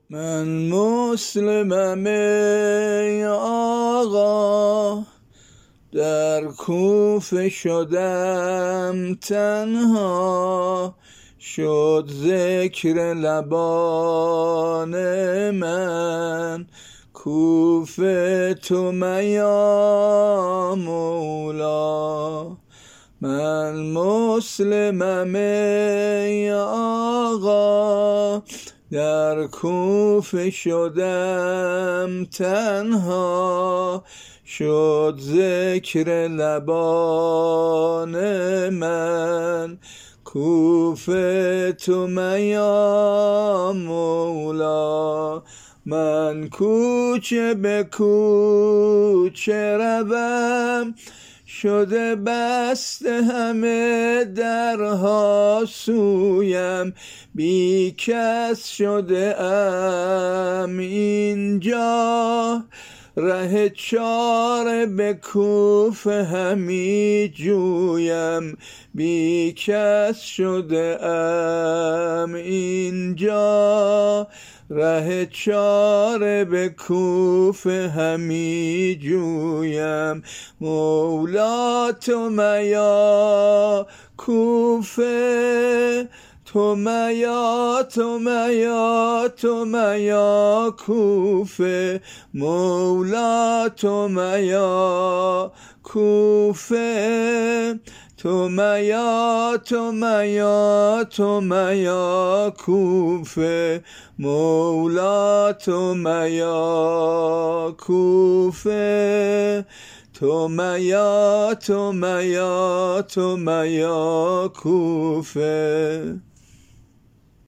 من مسلمم ای آقا، در کوفه شدم تنها، شد ذکر لبان من کوفه تو میا مولا. من مسلمم ای آقا، در کوفه شدم تنها، شد ذکر لبان من کوفه تو میا مولا. من کوچه به کوچه روم، شده بسته همه درها سویم، بی کس شده ام اینجا، ره چاره به کوفه همی جویم، بی کس شده ام اینجا، ره چاره به کوفه همی جویم. مولا تو میا کوفه، تو میا تو میا تو میا کوفه، مولا تو میا کوفه، تو میا تو میا تو میا کوفه، مولا تو میا کوفه، تو میا تو میا تو میا کوفه.